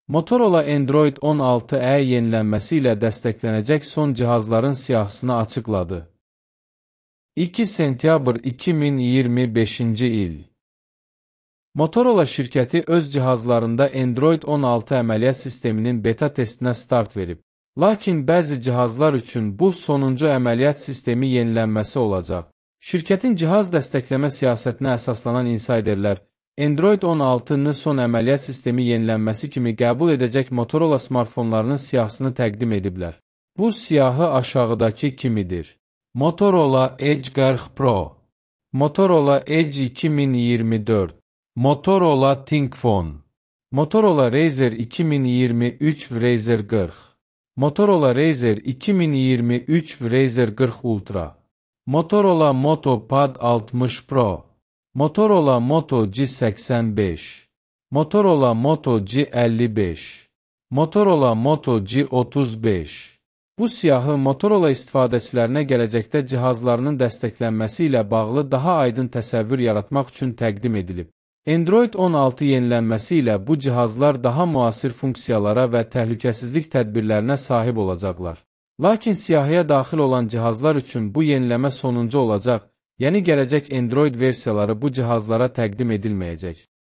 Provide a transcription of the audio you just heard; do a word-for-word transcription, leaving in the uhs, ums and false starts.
Motorola Android on altı E yenilənməsi ilə dəstəklənəcək son cihazların siyahısını açıqladı. iki sentyabr iki min iyirmi beşinci il. Motorola şirkəti öz cihazlarında Android on altı əməliyyat sisteminin beta testinə start verib. Lakin bəzi cihazlar üçün bu sonuncu əməliyyat sistemi yenilənməsi olacaq. Şirkətin cihaz dəstəkləmə siyasətinə əsaslanan insiderlər, Android on altı-nı son əməliyyat sistemi yenilənməsi kimi qəbul edəcək Motorola smartfonlarının siyahısını təqdim ediblər. Bu siyahı aşağıdakı kimidir. Motorola Edge qırx Pro, Motorola Edge iki min iyirmi dörd, Motorola ThinkPhone, Motorola Razr iki min iyirmi üç Razr qırx, Motorola Razr iki min iyirmi üç Razr qırx Ultra, Motorola Moto Pad altmış Pro, Motorola Moto G səksən beş, Motorola Moto G əlli beş, Motorola Moto G otuz beş. Bu siyahı Motorola istifadəçilərinə gələcəkdə cihazlarının dəstəklənməsi ilə bağlı daha aydın təsəvvür yaratmaq üçün təqdim edilib. Android on altı yenilənməsi ilə bu cihazlar daha müasir funksiyalara və təhlükəsizlik tədbirlərinə sahib olacaqlar. Lakin siyahıya daxil olan cihazlar üçün bu yeniləmə sonuncu olacaq, yəni gələcək Android versiyaları bu cihazlara təqdim edilməyəcək.